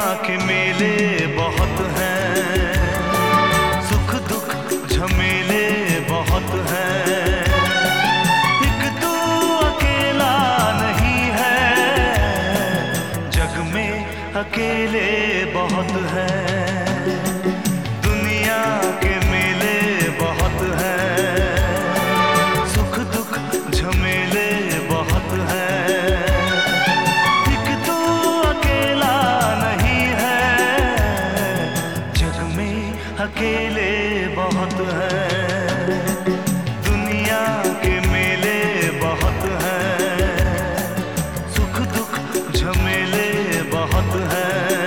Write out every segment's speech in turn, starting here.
के मेले बहुत हैं, सुख दुख झमेले बहुत हैं, एक तू अकेला नहीं है, जग में अकेले बहुत हैं। दुनिया के मेले बहुत हैं, सुख दुख झमेले बहुत हैं, एक तू अकेला नहीं है, जग में अकेले बहुत हैं। दुनिया के मेले बहुत हैं, सुख दुख झमेले बहुत हैं।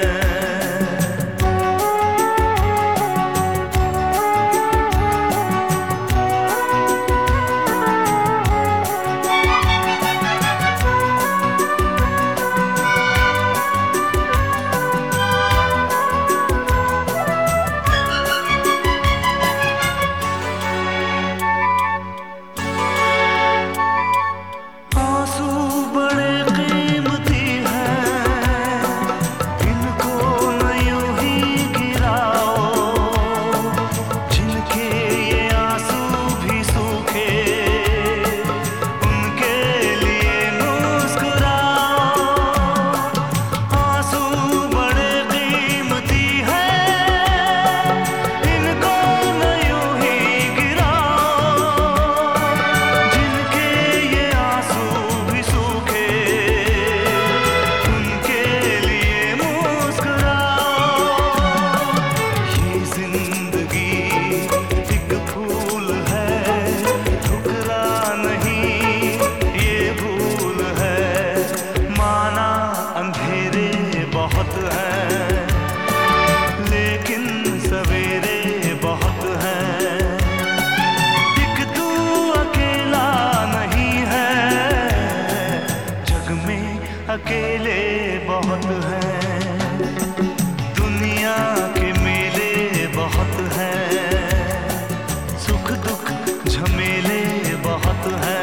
बहुत हैं, लेकिन सवेरे बहुत हैं, एक तू अकेला नहीं है, जग में अकेले बहुत हैं। दुनिया के मेले बहुत हैं, सुख दुख झमेले बहुत हैं।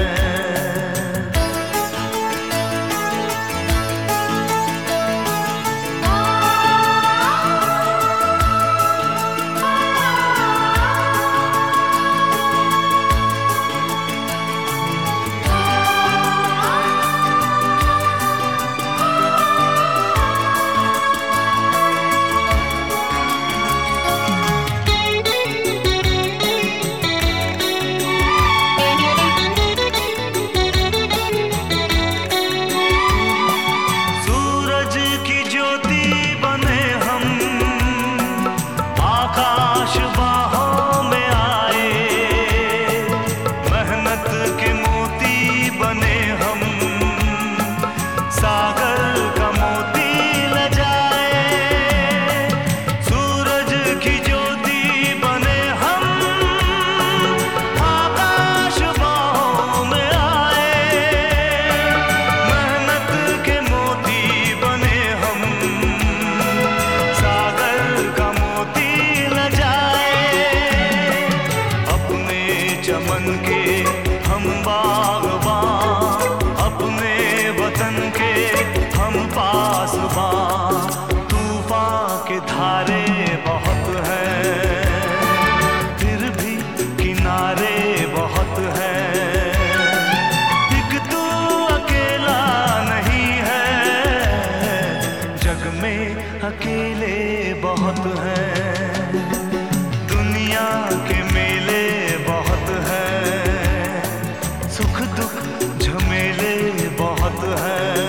चमन के हम बागबां, अपने वतन के हम पासबां, तूफान के धारे बहुत हैं, फिर भी किनारे बहुत हैं, एक तू अकेला नहीं है, जग में अकेले बहुत हैं। दुनिया के मेले बहुत हैं, सुख दुख झमेले बहुत हैं।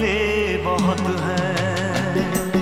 गिले बहुत हैं।